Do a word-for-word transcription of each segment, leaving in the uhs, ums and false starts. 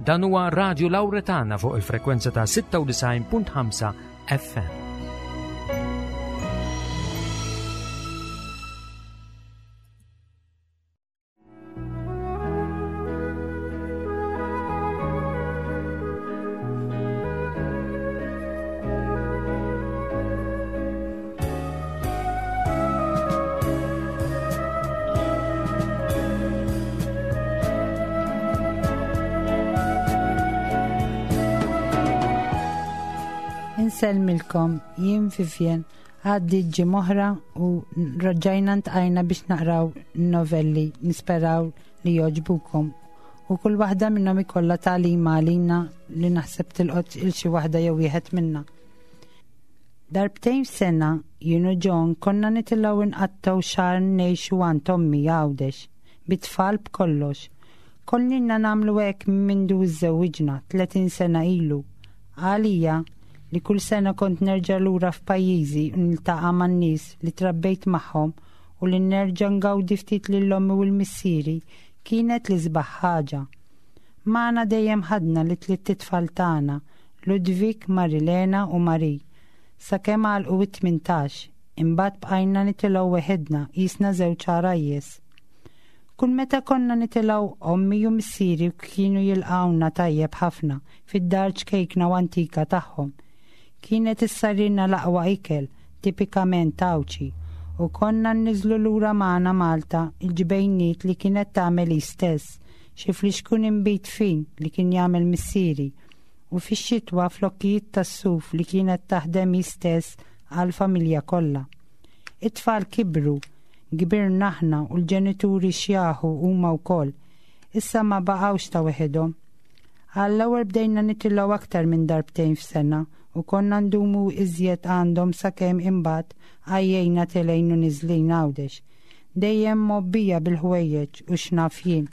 Dan huwa Radio Lawretana fuq il-frekwenza ta' sitta u tisgħin punt ħamsa F M. Inselmilkom, jien Vivien, għaddi ġimoħra u raġajna ntqajna biex naqraw novelli, nisperaw li joġbukom. U kull waħda minnhom ikollha tagħlima għalina li naħseb tilqot il xi waħda jew wieħed minna. Darbtejn f'sena jien u John konna nitilgħu inqattaw xahar ngħixu għand Tommy Għawdex, bit-tfal b'kollox. Kollina nagħmlu hekk mindu żewwiġna tletin sena ilu. Għalija li kull sena kont nerġa' lura f'pajjiżi u niltaqa' man-nies li trabbejt magħhom u li nerġa' ngawdi ftit lill-ommi u l-missieri kienet li sbaħ ħaġa. Magħna dejjem ħadna li tliet titfal tagħna, Ludwig, Marilena u Marie, sakemm għalqu it-tmintax, imbagħad bqajna nitilgħu weħedna qisna żewġ għarajjes. Kull meta konna nitilgħu ommi u missieri kienu jilqgħuna tajjeb ħafna fid-dar ċkejkna u antika tagħhom. Kienet issarrina l-aqwa ikel, tipikament tawċi, u konna nniżlu lura magħna Malta il-ġbejniet li kienet tagħmel hi stess, xi fliexkun imbit fin li kien jagħmel missieri, u fix-xitwa flokkijiet tas-suf li kienet taħdem hi stess għall-familja kollha. It-tfal kibru, kbirna aħna u l-ġenituri xjaħu huma wkoll, issa ma baqgħux ta' weħedhom. Għall-ewwel bdejna nitilgħu aktar minn darbtejn f'sena u konna ndumu iżjed għandhom sakemm imbagħad għajjejna telejn u niżlin Għawdex, dejjem mobbija bil-ħwejjeġ u x'naf jien.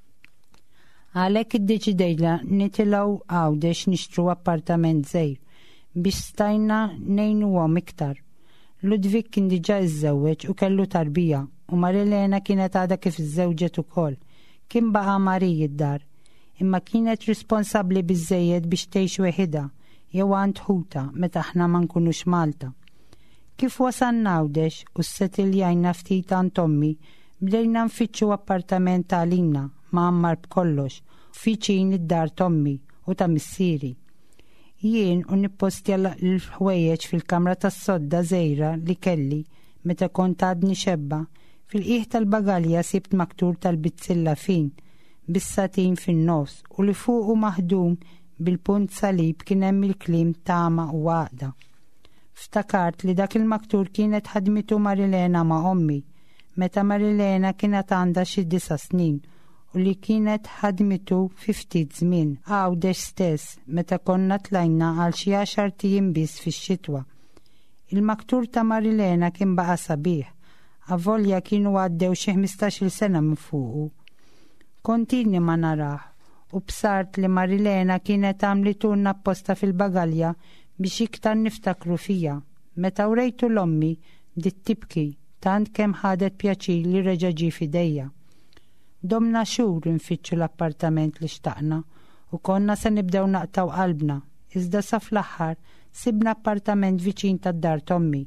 Għalhekk iddeċidejna nitilgħu Għawdex nixtru appartament żgħir biex stajna ngħinuhom iktar. Ludwig kien diġà iżżewweġ u kellu tarbija u Marilena kienet għadha kif iżżewġet ukoll. Kien baqa' Marie id-dar, imma kienet responsabbli biżżejjed biex tgħix weħidha jew għand ħuta meta aħna ma nkunux Malta. Kif wasalna Għawdex u s-settiljajna ftit għand Tommy, bdejna nfittxu appartament għalina ma'ammar b'kollox fiċin id-dar Tommy u ta' missieri. Jien u nippostja l-ħwejjeġ fil-kamra tas-sodda żgħira li kelli meta kont għadni xebba, fil-qiegħ tal-bagalja sibt maktur tal-bizzilla fin, bis-satin fin-nofs u li fuqu maħdum bil-punt salib kien hemm il-kliem tama u għaqda. Ftakart li dak il-maktur kienet ħadmitu Marilena ma' ommi, meta Marilena kienet għandha xi disa' snin u li kienet ħadmitu fi ftit żmien Għawdex stess meta konna tlajna għal xi għaxar tiem biss fix-xitwa. Il-maktur ta' Marilena kien baqa' sabiħ, avolja kienu għaddew xi ħmistax-il sena minn fuqu. Kontini ma narah u bsart li Marilena kienet għamlitunna apposta fil-bagalja biex iktar niftakru fija. Meta urejtu l-ommi dit tibki tant kemm ħadet pjaċir li reġa' ġie f'idejja. Domna xhur nfittxu l-appartament li xtaqna u konna se nibdew naqtaw qalbna, iżda sa fl-aħħar sibna appartament viċin tad-dar Tommy.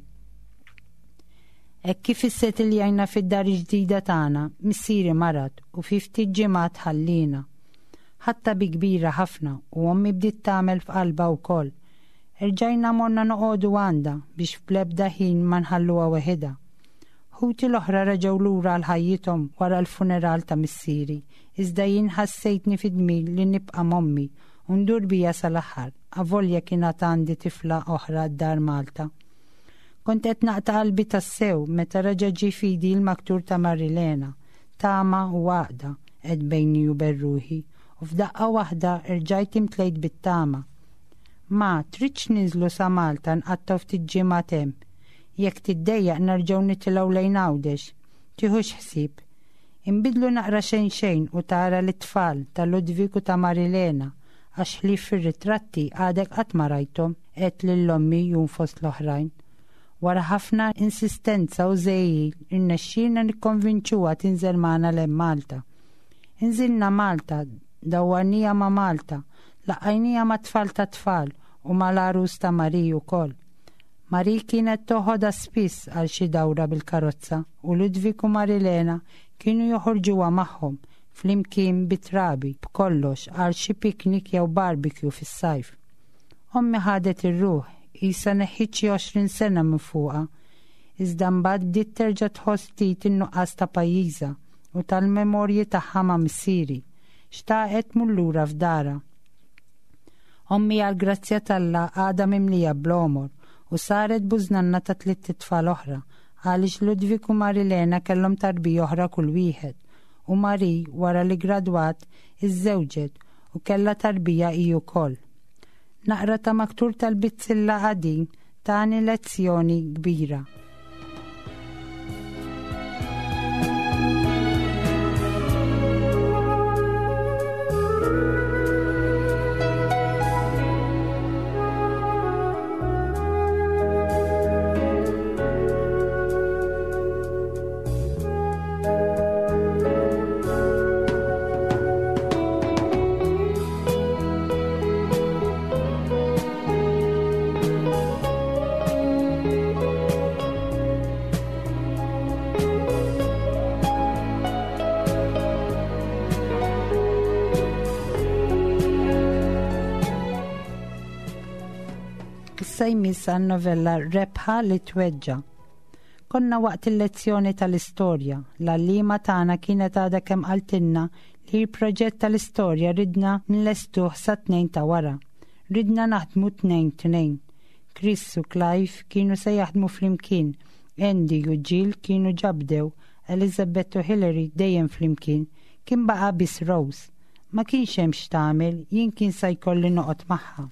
Hekk kif issettiljajna fid-dar ġdida tagħna, missieri marad u fi ftit ġimgħat ħallina. Ħatta bi kbira ħafna u ommi bdiet tagħmel f'qalba wkoll. Irġajna morna noqogħdu għandha biex f'blebda ħin ma nħalluha weħidha. Ħuti l-oħra reġgħu lura għal ħajjithom wara l-funeral ta' missieri, iżda jien ħassejtni fid-dmir li nibqa' mommi u ndur bija sal-aħħar, avolja kienet għandi tifla oħra d-dar Malta. Kont qed naqta' qalbi tas-sew meta reġa' ġie fidi l-maktur ta' Marilena, tama u għaqda qed bejni u berruħi. U f'daqqa waħda irġajt imtlejt bit-tama. Ma tridx ninżlu sa Malta nqattaw ftit ġimgħat hemm. Jekk tiddejjaq nerġgħu nitilgħu lejn Għawdex, tieħux ħsieb. Inbidlu naqra xejn xejn u tara l-tfal ta' Ludwig u ta' Marilena għax li fir-ritratti għadek qatt ma rajthom qed lill-ommi jum fost l-oħrajn. Wara ħafna insistenza u żejjil irnexxielna nikkonvinċuha tinżel magħna lejn Malta. Inżilna Malta dawwanija ma' Malta, laqajnija ma' tfal ta' tfal u ma' l-arus ta' Mari wkoll. Mari kienet toħodha spiss għal xi dawra bil-karozza u Ludwig u Marilena kienu joħorġuha magħhom flimkien bitrabi b'kollox għal xi piknik jew barbecue fis-sajf. Ommi ħadet ir-ruħ, isa neħħiet xi għoxrin sena minn fuqha, iżda mbagħad bdiet terġa' tħoss ftit in-nuqqas ta' pajjiżha u tal-memorji tagħha ma' missieri. Xtaqet tmur lura f'dara. Ommi għal grazzja talla għadha mimlija bl-omor u saret bużnanna ta' tliet tfal oħra għaliex Ludwig u Marilena kellhom tarbija oħra kull wieħed u Mari wara li gradwat iżżewġet u kellha tarbija hi wkoll. Naqra ta' maktur tal-bitzilla qadim tani lezzjoni kbira. Jmiss għan novella Rebħa li tweġġa. Konna waqt il-lezzjoni tal-istorja, l-allima tagħna kienet għadha kemm qaltilna li l-proġett tal-istorja ridna nlestuh sa tnejn ta' wara. Ridna naħdmu tnejn tnejn. Chris u Clive kienu se jaħdmu flimkien, Andy u Jill kienu ġabdew, Elizabeth u Hillary dejjem flimkien, kien baqa' biss Rose. Ma kienx hemm x'tagħmel, jien kien se jkolli noqgħod magħha.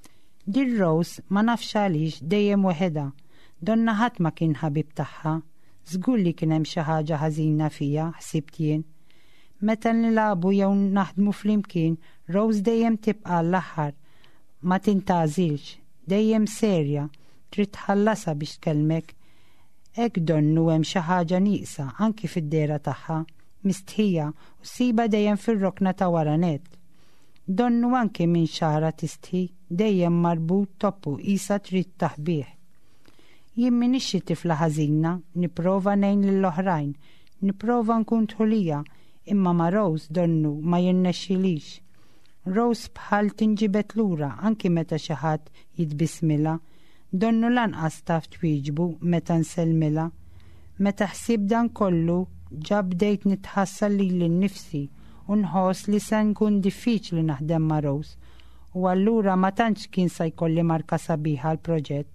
Dir Rose ma nafx għaliex dejjem weħeda, donna ħadd ma kien ħabib tagħha, żgur li kien hemm xi ħaġa ħażina fija, ħsibt jien. Meta nilagħbu jew naħdmu flimkien, Rose dejjem tibqa' l-aħħar, ma tintgħażilx, dejjem serja, trid tħallasha biex tkellmek. Hekk donnu hemm xi ħaġa nieqsa anki fid-dera tagħha, mistħija u siba dejjem fir-rokna ta' wara net. Donnu anke minn xara tistħi, dejjem marbut toppu isa trid taħbih. Jien minix xi tifla ħażina, nipprova ngħin lill-oħrajn, nipprova nkun tħulija, imma ma' Rose donnu ma jinnexxilix. Rose bħal tinġibet lura anki meta xi ħadd jitbismilha, donnu lanqas taf twieġbu meta nsellmilha. Meta ħsieb dan kollu ġab bdejt nitħassal lili nnifsi u nħoss li se nkun diffiċli naħdem ma' Rose u allura ma tantx kien se jkolli marka sabiħa l-proġett.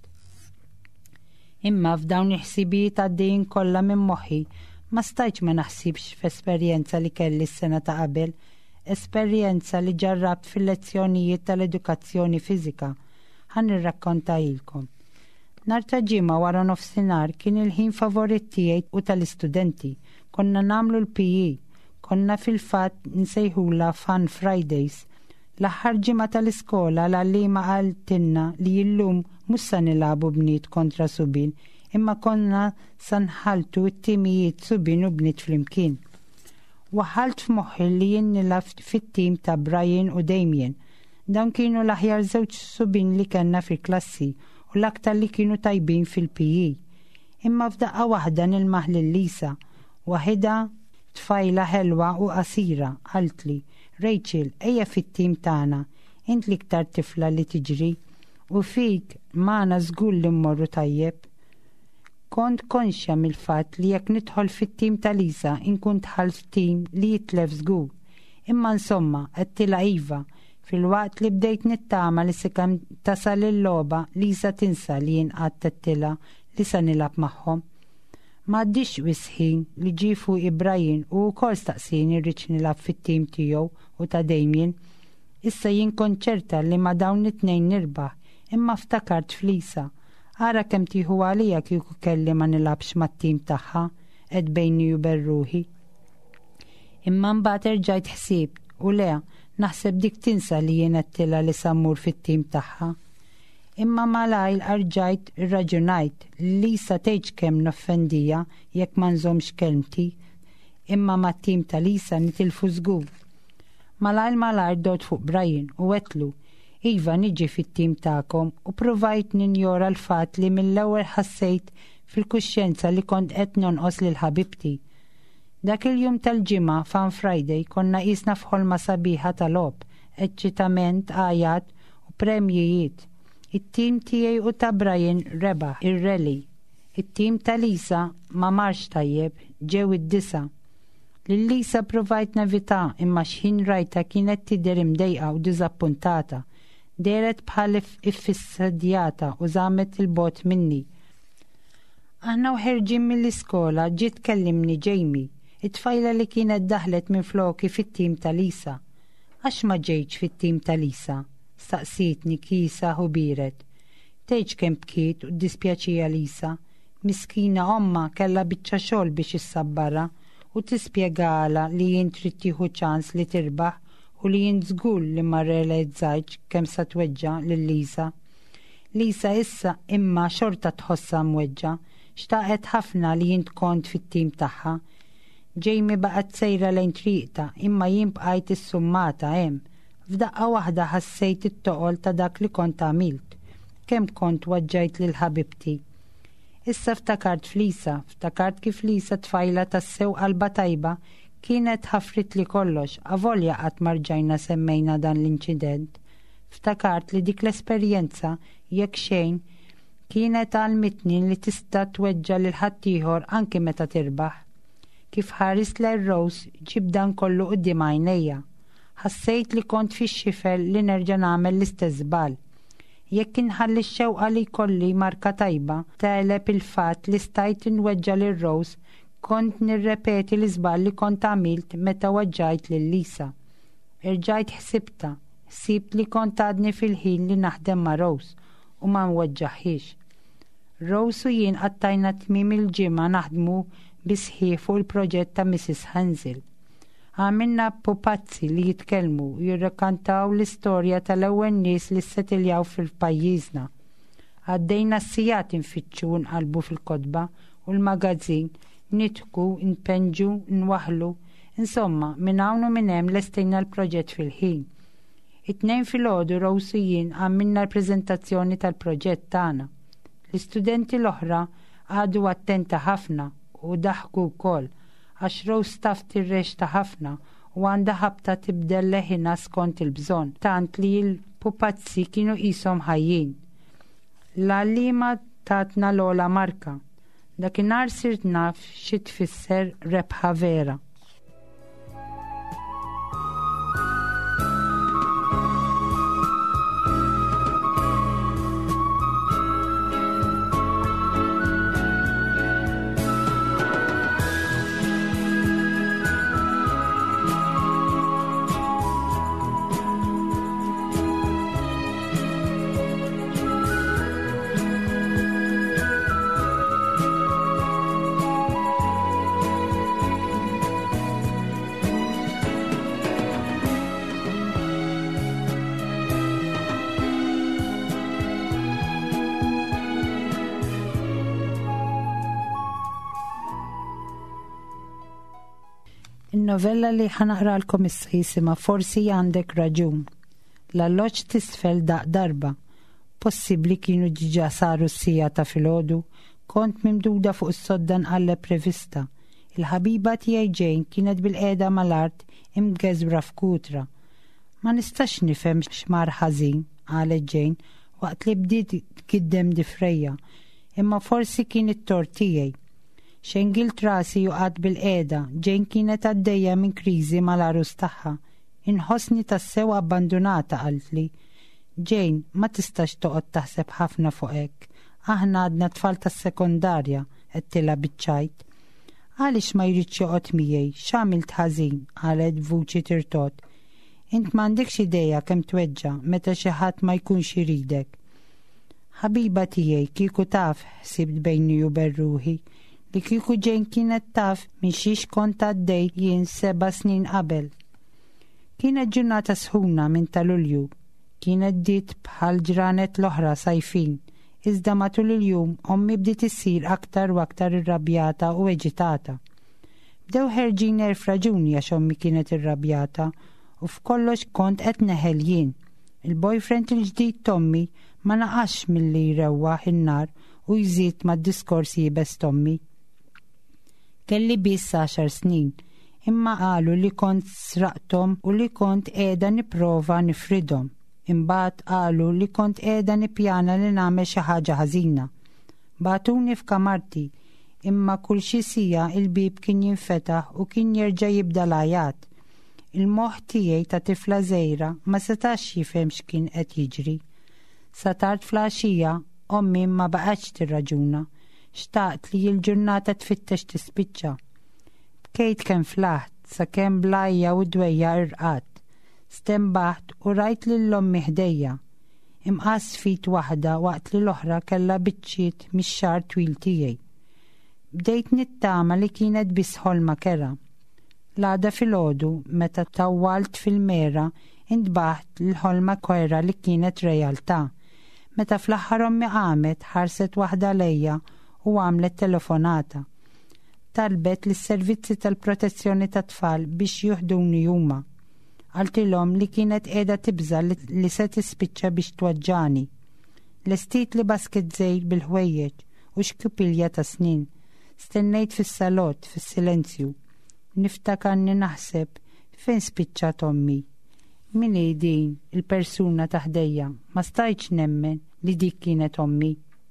Imma f'dawn il-ħsibijiet għaddejjin kollha minn moħħi ma stajtx ma naħsibx f'esperjenza li kelli s-sena ta' qabel, esperjenza li ġarrabt fil-lezzjonijiet tal-edukazzjoni fiżika. Ħan nirrakkonta ilkom. Nhar ta' ġimgħa wara nofsinhar kien il-ħin favorit tiegħi u tal-istudenti. Konna nagħmlu l-P E. Konna fil-fatt nsejħula Fun Fridays. L-aħħar ġimgħa tal-iskola l-għallima qaltilna li llum mhux se nilagħbu bniet kontra subin, imma konna se nħaltu t-timijiet subin u bniet flimkien. Waħalt f'moħħi li jien nilgħab fit-tim ta' Brian u Damien. Dawn kienu l-aħjar żewġ subin li kellna fil-klassi u l-aktar li kienu tajbin fil-P E. Imma f'daqqa waħda nilmaħ lil Lisa, waħida tfajla ħelwa u qasira, qaltli, Rachel, ejja fit-tim tagħna, int l-iktar tifla li tiġri u fik magħna żgur li mmorru tajjeb. Kont konxja mill-fatt li jekk nidħol fit-tim ta' Lisa inkun dħalt f'tim li jitlef żgur. Imma insomma qedtilha iva, fil-waqt li bdejt nittama li sikam tasal il-logħba Lisa tinsa li jien qatt tettilha li se nilgħab magħhom. M'għaddix wisħin li ġifu Ibrahim u wkoll staqsini rridx nilgħab fit-tim tiegħu u ta' Damien. Issa jien konċerta li ma' dawn it-tnejn nirbaħ, imma ftakart f'Lisa. Ara kemm tieħu għalija kieku kelli ma nilgħabx mat-tim tagħha, qed bejni u berruħi. Imma mbagħad erġajt ħsieb u le naħseb dik tinsa li jien qedtilha li sammur fit-tim tagħha. Imma malajl arġajt irraġunajt li Lisa tgħidx kemm noffendija jekk ma nżommx kelmti, imma mat-tim ta' Lisa nitilfu żgur. Malajr malajr dot fuq Brian u għetlu, Iva niġi fit-tim ta'kom u provajt ninjora l-fat li mill-ewwel ħassejt fil-kuxjenza li kont qed nonqos lil ħabibti. Dak il-jum tal-ġimgħa fan Friday konna qisna f'ħolma sabiħa tal-ob, eċċitament, għajat u premjijiet. It-tim tiegħi u ta' Brian rebaħ ir-rally. It-tim ta' Lisa ma marx tajjeb, ġew id-disa. Lil Lisa provajt nevita imma x'ħin rajta kienet tidher imdejqa u diżappuntata. Deret bħal iffissadjata u żamet il-bot minni. Aħna u ħerġin mill-iskola ġiet kellimni Jamie, it-tfajla li kienet daħlet minn floki fit-tim ta' Lisa. Għax ma ġejtx fit-tim ta' Lisa? Staqsitni kisa u biret. Tgħidx kemm bkiet u dispjaċija Lisa. Miskina omma kellha biċċa xogħol biex issabbarha u tispjegala li jien trid tieħu ċans li tirbaħ u li jien żgur li ma realizzajtx kemm sa tweġġa' lil Lisa. Lisa issa imma xorta tħossha mweġġa, xtaqet ħafna li jien kont fit-tim tagħha. Jamie baqgħet sejra lejn triqta imma jien bqajt issummata hemm. F'daqqa waħda ħassejt it-toqol ta' dak li kont għamilt. Kemm kont waġġajt lil ħabibti. Issa ftakart f'Lisa, ftakart kif Lisa tfajla tas-sew qalba tajba kienet ħafrit li kollox, avolja qatt marġajna semmejna dan l-inċident. Ftakart li dik l-esperjenza jekk xejn kienet għalmitni li tista' tweġġa' lil ħaddieħor anke meta tirbaħ. Kif ħaris lejn Rose ġib dan kollu quddiem għajnejja. Ħassejt li kont fix-xifel li nerġa' nagħmel l-istess żball. Jekk inħalli x-xewqa li jkolli marka tajba, telep il-fatt li stajt inweġġa' lil Rose kont nirrepeti l-iżball li kont għamilt meta waġġajt lil Lisa. Irġajt ħsibta, ħsibt li kont għadni fil-ħin li naħdem ma' Rose u ma nweġġaħħiex. Rose u jien qattajna tmiem il-ġimgħa naħdmu bisħieħ fuq il-proġett ta' Missus Hansel. Għamilna pupazzi li jitkellmu u jirrakkantaw l-istorja tal-ewwel nies li ssettiljaw fil-pajjiżna. Għaddejna s-sijat infittxu nqalbu fil-kotba u l-magazzin nitku, npenġu, nwaħlu, insomma, minn hawn u minn hemm lestejna l-proġett fil-ħin. It-tnejn filgħodu Rose u jien għamilna l-preżentazzjoni tal-proġett tagħna. L-istudenti l-oħra għadu attenta ħafna u daħku wkoll għax Rose taf tirrexta ħafna u għandha ħabta tibdel leħinha skont il-bżonn, tant li l-pupazzi kienu qishom ħajjin. L-għallima tatna l-ola marka. Dakinhar sirt naf xi tfisser rebħa vera. Il-novella li ħanaqralkom issa jisimha Forsi għandek raġun. L-alloġġ tisfel daq darba. Possibbli kienu ġiġa saru s-sija ta' filgħodu, kont mimduda fuq is-sodda nqalleb rivista. Il-ħabiba tiegħi Jane kienet bil-qiegħda mal-art imgeżbra f'kutra. Ma nistax nifhem x'mar ħażin, qalet Jane waqt li bdiet tgiddem difrejja, imma forsi kien it-tort tiegħi. Xengilt rasi juqad bil-qiegħda, Jane kienet għaddejja minn kriżi mal-arus tagħha. Inħossni tassew abbandunata qaltli. Jane, ma tistax toqgħod taħseb ħafna fuq hekk. Aħna għadna tfal tas-sekondarja, qedtilha biċċajt. Għaliex ma jridx joqgħod miegħi, x'għamilt ħażin, qalet b'vuċi tirtot. Int m'għandekx idea kemm tweġġa' meta xi ħadd ma jkunx iridek. Ħabiba tiegħi kieku taf, ħsibt bejni u berruħi, li kieku Jane kienet taf minn xiex kont għaddejt jien seba' snin qabel. Kienet ġurnata sħuna minn ta' Lulju. Kienet dit bħal ġranet l-oħra sajfin, iżda matul il-jum ommi bdiet issir aktar u aktar irrabjata u eġitata. Bdew ħerġin erf raġuni għax ommi kienet irrabjata u f'kollox kont qed neħel jien. Il-boyfriend il-ġdid Tommy ma naqax milli jrewwaħ in-nar u jżid mad-diskorsi jibes Tommy. Kelli biss għaxar snin, imma qalu li kont sraqtom u li kont qiegħda nipprova nifridhom. Imbagħad qalu li kont qiegħda nippjana li nagħmel xi ħaġa ħażina. Bagħtuni f'kamarti, imma kull xi sija il-bib kien jinfetaħ u kien jerġa' jibda l-għajat. Il-moħħ tiegħi ta' tifla żgħira ma setax jifhem x'kien qed jiġri. Sa tard fl-għaxija ommi ma baqgħetx tirraġuna. Xtaqt li l-ġurnata tfittex tispiċċa. Bkejt kemm flaħt sakemm blajja u dwejja irqat. Stembaħt u rajt lil ommi ħdejja. Imqas fit waħda waqt li l-oħra kellha biċċiet mix-xahar twil tiegħi. Bdejt nittama li kienet biss ħolma kera. L-għada filgħodu meta tawwalt fil-mera intbaħt l-ħolma kwera li kienet realtà. Meta fl-aħħar ommi qamet ħarset waħda lejja u għamlet telefonata. Talbet lis servizzi tal-protezzjoni tat-tfal biex juħduni huma. Għaltilhom li kienet qiegħda tibża li se tispiċċa biex twaġġani. Lestit li basket żejr bil-ħwejjeġ u xkupilja ta' snin. Stennejt fis-salott fis-silenzju. Niftakarni naħseb fejn spiċċat ommi. Min hi din il-persuna taħdejja, ma stajtx nemmen li dik kienet ommi.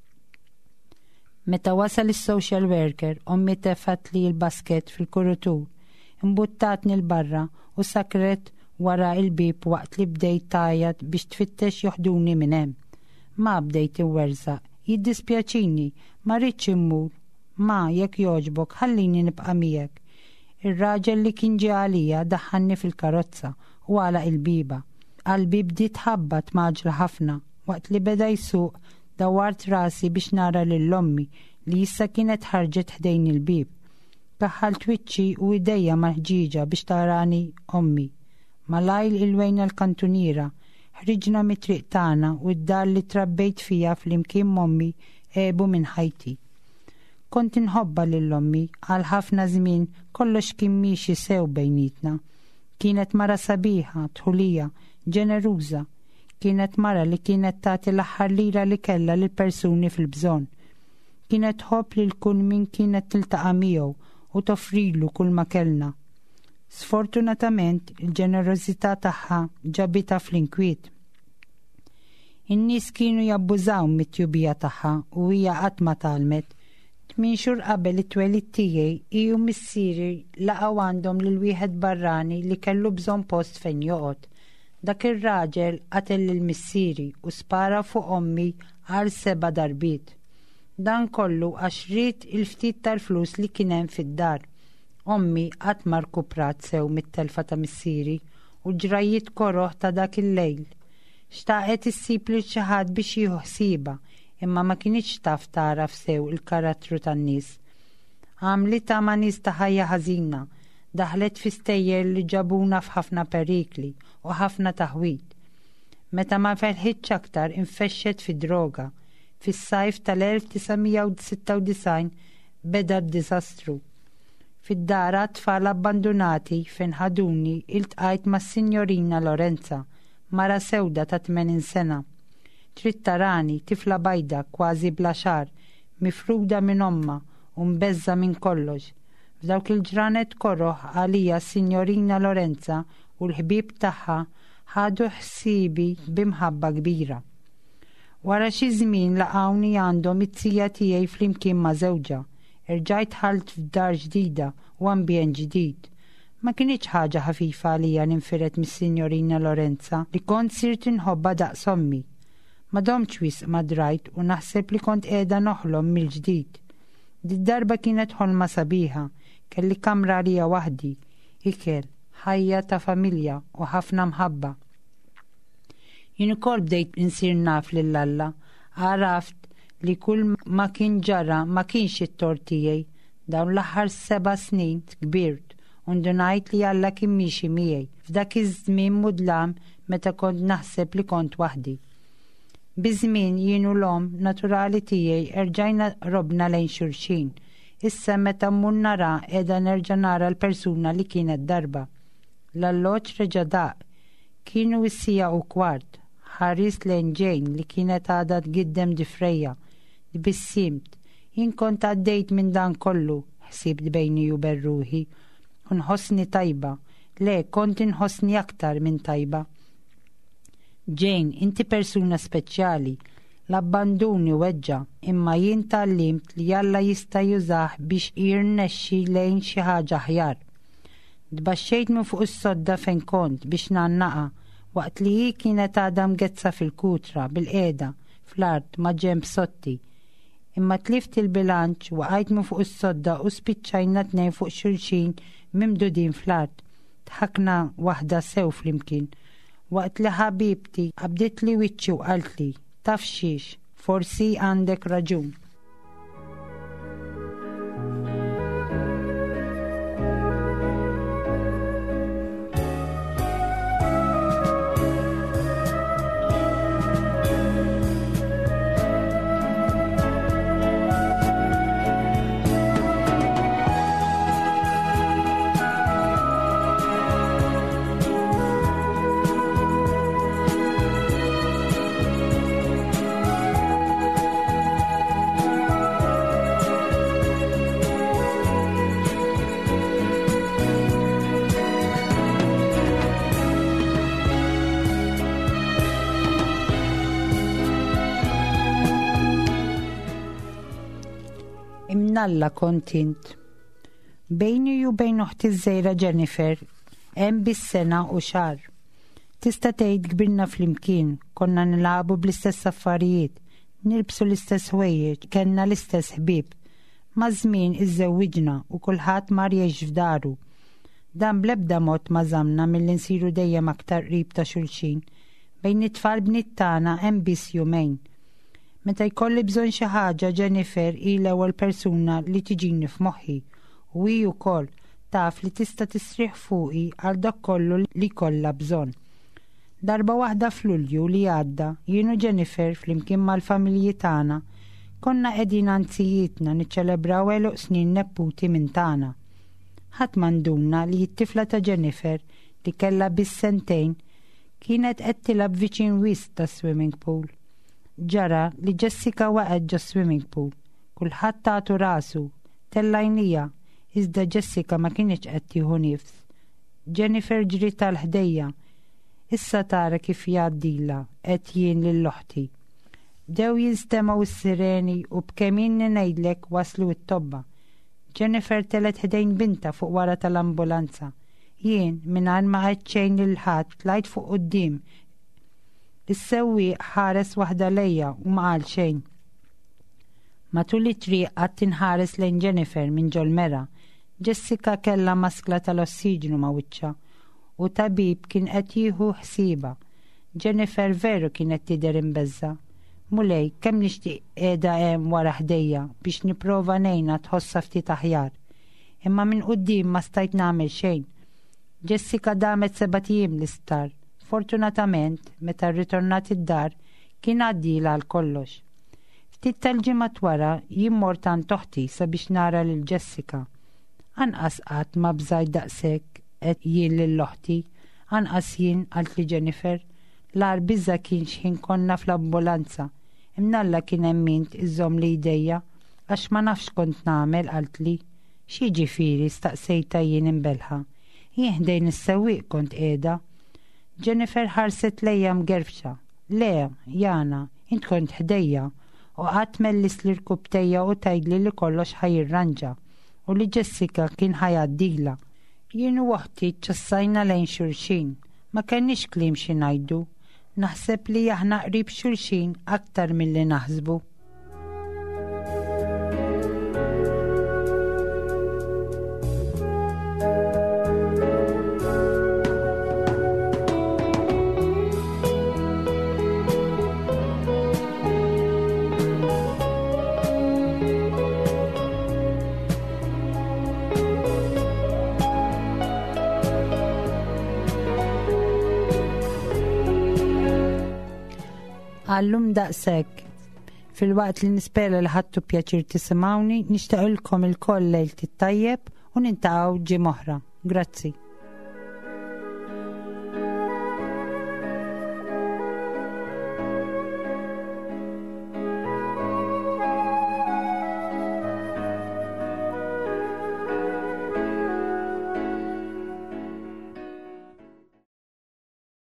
Meta wasal is-social worker, ommi tefat li l-basket fil-kurutur, imbuttatni l-barra u sakret wara il-bib waqt li bdejt tajjat biex tfittex joħduni minn hemm. Ma bdejt iwerżaq, jiddispjaċini, ma rridx immur, ma jekk jogħġbok ħallini nibqa' miegħek. Ir-raġel li kien ġie għalija daħħanni fil-karozza u għalaq il-biba. Qalbi bdiet tħabbat maġla ħafna waqt li beda jsuq dawart rasi biex nara lill-ommi li issa kienet ħarġet ħdejn il-bib. Baħħalt wiċċi u idejja maħġiġa biex tarani ommi. Malajl il-wejna l-kantuniera, ħriġna mit-triq tagħna u d-dar li trabbejt fija fl-imkien mommi ebu minn ħajti. Kont inħobba lill-ommi għal ħafna żmien kollox kien miexi sew bejnietna. Kienet mara sabiħa, tħulija, ġeneruża. Kienet mara li kienet tagħti l-aħħar lira li kellha lil persuni fil-bżonn. Kienet tħobb lil kull min kienet tiltaqa' miegħu u toffrilu kull ma kellna. Sfortunatament il-ġenerożità tagħha ġabitha fl-inkwiet. In-nies kienu jabbużaw mit-tjubija tagħha u hija qatt ma talmet. Tmien xhur qabel it-twelid tiegħi iju missieri laqgħu għandhom lil wieħed barrani li kellu bżonn post fejn joqgħod. Dak ir-raġel qatel lill-missieri u spara fuq ommi għal seba' darbiet. Dan kollu għax rid il-ftit tal-flus li kien hemm fid-dar. Ommi qatt ma rkuprat sew mit-telfa ta' missieri u ġrajiet koroħ ta' dak il-lejl. Xtaqet issib lil xi ħadd biex jieħu ħsieba, imma ma kienx taf taraf sew il-karattru tan-nies. Għamlit ta' ma' nies ta' ħajja ħażina, daħlet fi stejjer li ġabuna f'ħafna perikli u ħafna taħwit. Meta ma ferħitx aktar infexxet fi droga. Fis-sajf tal-elf tisamija sitta u disgħin beda d-diżastru. Fid-dara tfal abbandonati fejn ħaduni iltqajt mas-Sinjorina Lorenza, mara sewda ta' tmenin sena. Trid tarani tifla bajda kważi bla xar, mifruda minn omma u mbeżza minn kollox. F'dawk il-ġranet korroħ għalija Sinjorina Lorenza u l-ħbib tagħha ħadu ħsibi bimħabba kbira. Wara xi żmien laqgħuni għandhom it-tija tiegħi flimkien ma' żewġa. Irġajt ħalt f'dar ġdida u ambjent ġdid. Ma kienx ħaġa ħafifa għalija ninfiret mis-Sinjorina Lorenza li kont sirt inħobba daqs ommi. Ma domx wisq ma drajt u naħseb li kont qiegħda noħlom mill-ġdid. Di-darba kienet ħolma sabiħa, kelli kamra għalija waħdi, ikel, ħajja ta' familja u ħafna mħabba. Jien ukoll bdejt insir naf lill-Alla, għaraft li kull ma kien ġara ma kienx it-tort tiegħi. Dawn l-aħħar seba' snin kbirt u ndunajt li Alla kien miexi miegħi f'dak iż-żmien mudlam meta kont naħseb li kont waħdi. Biżmien jienu l-om naturali tiegħi erġajna robna lejn xulxin. Issa meta mmur nara qiegħda nerġa' nara l-persuna li kienet darba. L-alloċ reġa daq. Kienu wissija u kwart. Ħaris lejn Jane li kienet għadha tgiddem difrejja. Bissimt. Jien kont għaddejt minn dan kollu, ħsibt bejni u berruħi. Unħossni tajba. Le, kont inħossni aktar minn tajba. Jane, inti persuna speċjali. L-abbanduni weġġa, imma jien tallimt li Alla jista' jużah biex jirnexxi lejn xi ħaġa aħjar. Tbaxxejt minn fuq is-sodda fejn kont biex nannaqa' waqt li hi kienet għadha mgezza fil-kutra bil-qiegħda fl-art ma' ġenb sotti. Imma tlift il-bilanċ waqajt minn fuq is-sodda u spiċċajna tnejn fuq xulxin mimdudin fl-art. Tħakna waħda sew flimkien. Waqt li ħabibti qabdiet li wiċċi u qalt li taf xiex, forsi għandek raġun. Imnalla kontint. Bejni u bejn uħti żgħira Jennifer hemm bis-sena u xahar. Tista' tgħid kbirna flimkien, konna nilagħbu bl-istess affarijiet, nilbsu l-istess ħwejjeġ, kellna l-istess ħbieb. Ma' żmien iżżewwiġna u kulħadd mar jgħix f'daru. Dan bl-ebda mod ma żamna milli nsiru dejjem aktar qrib ta' xulxin. Bejn it-tfal bniet tagħna hemm biss jumejn. Meta jkolli bżonn xi ħaġa Jennifer hi l-ewwel persuna li tiġini f'moħħi u hi wkoll taf li tista' tisriħ fuqi għal dak kollu li kollha bżonn. Darba waħda f'Lulju li għadda jien u Jennifer flimkien mal-familji tagħna konna qegħdin anzijietna niċċelebraw għeluq snin nepputi minn tagħna. Ħadd m'għanduna li t-tifla ta' Jennifer li kellha biss sentejn kienet qed tilab viċin wisq ta' swimming pool. Ġara li Jessica waqgħet ġo swimming pool. Kulħadd tagħtu rasu, tellajnija, iżda Jessica ma kienx qed tieħu nifs. Jennifer ġriet tal-ħdejja. Issa tara kif jgħaddilha qed jien lill-oħti. Dew jinstemaw is-sireni u b'kemm jien ngħidlek waslu t-tobba. Jennifer telet ħdejn binta fuq wara tal-ambulanza. Jien mingħajr ma qed xejn lil ħadd tlajt fuq quddiem. Is-sewwieq ħares waħda lejja u ma qal xejn. Matul it-triq qatt tinħares lejn Jennifer minn ġol-mera. Jessica kellha maskla tal-ossiġnu ma' wiċċha u tabib kien qed jieħu ħsieba. Jennifer veru kienet tidher imbeżza. Mulej kemm nixtieq qiegħda hemm wara ħdejja biex nipprova ngħinha tħossha ftit aħjar. Imma minn quddiem ma stajt nagħmel xejn. Jessica damet seba' tiem l-isptar. Fortunatament, meta rritornat id-dar, kien għaddila għal kollox. Ftit tal-ġimgħat wara jien mort għand toħti sabiex nara lil Jessica. Anqas qatt ma bżgħid daqshekk qed jien lill-oħti, anqas jien qalt li Jennifer, l-ar biża kien x'ħin konna fl-ambulanza. Imnalla kien hemm mint iżomm li jdejja għax ma nafx kont nagħmel qalt li. Xi ġifieri staqsejta jien imbelħa. Jien ħdejn is-sewwieq kont qiegħda. Jennifer ħarset lejja mgerfxa. Le, Jana, int kont ħdejja u qatt mellis li rkubtejja u tgħidli li kollox ħajirranġa u li Jessica kien ħajaddila. Jien u oħti ċassajna lejn xulxin, ma kenniex kliem xi ngħidu. Naħseb li aħna qrib xulxin aktar milli naħsbu. Għallum daqshekk. Fil-waqt li nispera li ħadtu pjaċir tisimgħuni, nixtieqilkom il-koll lejl tittajjeb u nintaqgħu ġimgħa oħra. Grazzi.